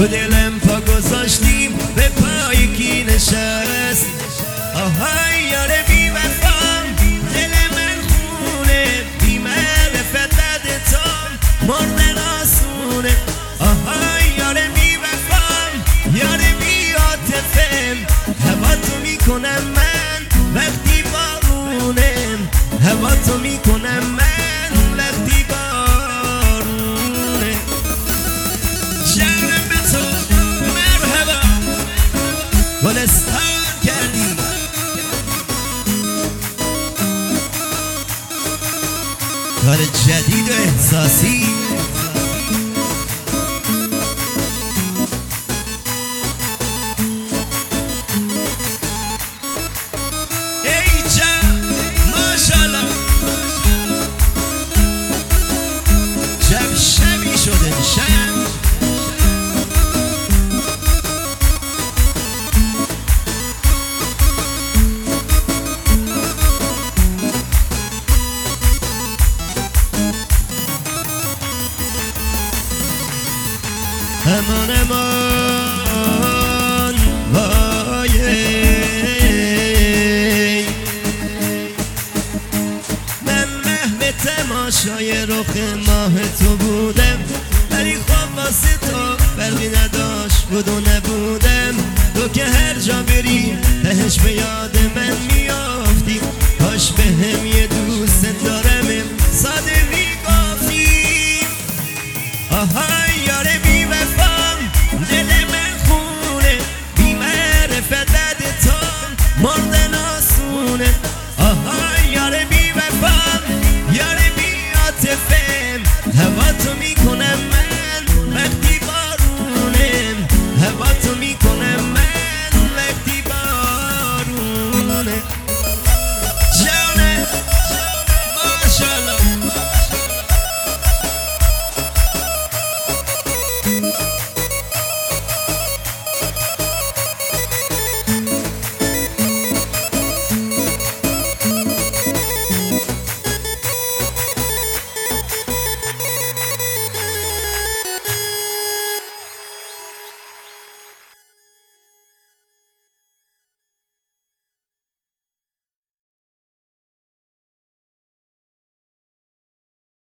تو دلم پا گذاشتیم به پای کی نشست. آهای یار بی وفام دل من خونه، بی معرفت ددتام مردن آسونه. آهای یار بی وفام یار بی عاطفه، هوا تو میکنم من وقتی بارونه، هوا تو میکنم من وقتی بارونه. شهرم به تو مرحبا گلستان کردی. کار جدید و احساسی شبی شده شب امان امان وای، من محو تماشای رخ ماه تو بودم، ولی خواب واسه تو فرقی نداشت بود و نبودم. تو که هر جا بری تهش به یاد من میافتی، کاش به هم یه دوست دارم ساده